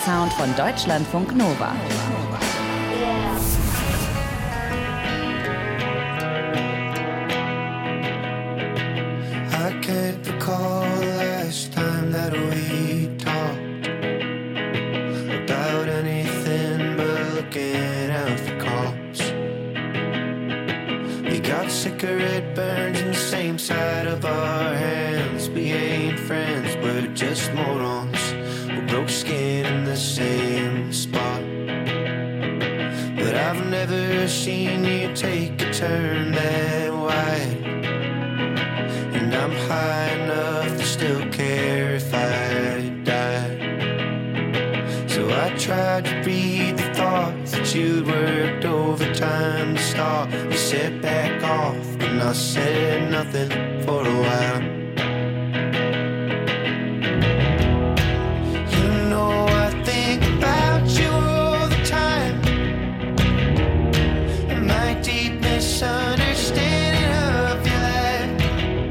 Sound von Deutschlandfunk Nova. I can't recall the last time that we talked about anything but looking out for cops. We got cigarette burns in the same side of our hands. We ain't friends, we're just morons. We broke skin in the same spot. But I've never seen you take a turn that wide. And I'm high enough to still care if I die. So I tried to read the thoughts that you'd worked overtime to stop. You said back off, and I said nothing for a while. You know I think about you all the time, and my deep misunderstanding of your life,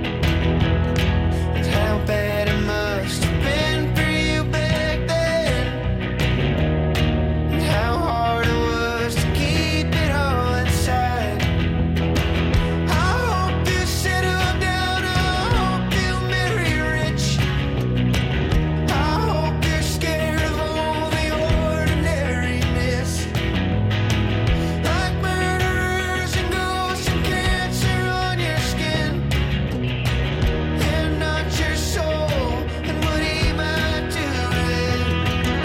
and how bad it must have been for you back then, and how hard it was to keep it all inside. I hope you settle down, I hope you marry rich, I hope you're scared of all the ordinariness, like murderers and ghosts and cancer on your skin, and not your soul, and what he might do with it.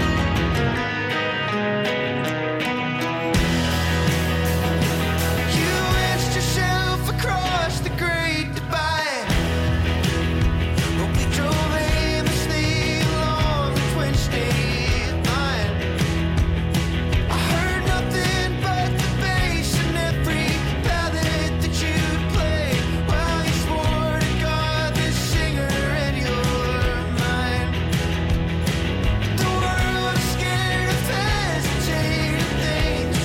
You asked yourself across the great divide, but we drove aimlessly along the Twin State Line. I heard nothing but the bass in every ballad that you'd play, while you swore to God this singer and you're mine. The world is scared of hesitating things,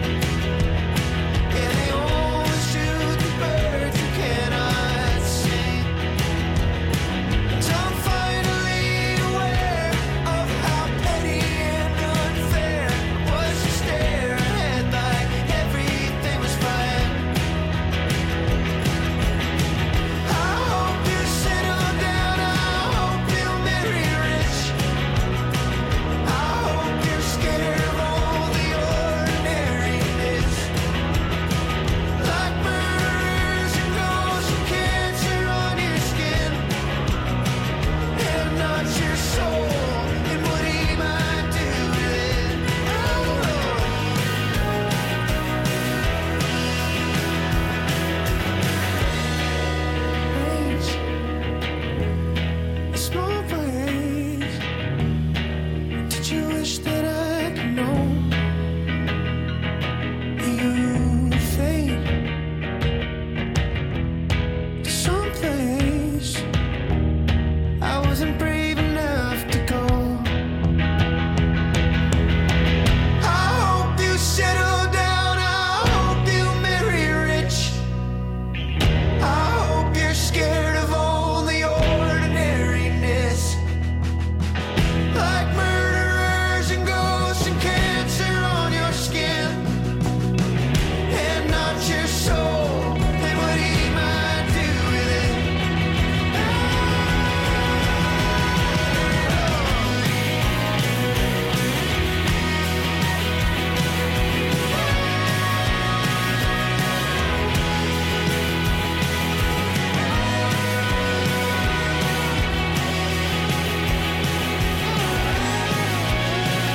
and they only shoot the birds who cannot sing. So I'm finally aware of how petty and unfair it was to stare ahead like everything was fine. I hope you settle down, I hope you marry rich, I hope you're scared of all the ordinariness, like murderers and ghosts and cancer on your skin, and not your soul, and what he might do with it. Small ways. Did you wish that I could know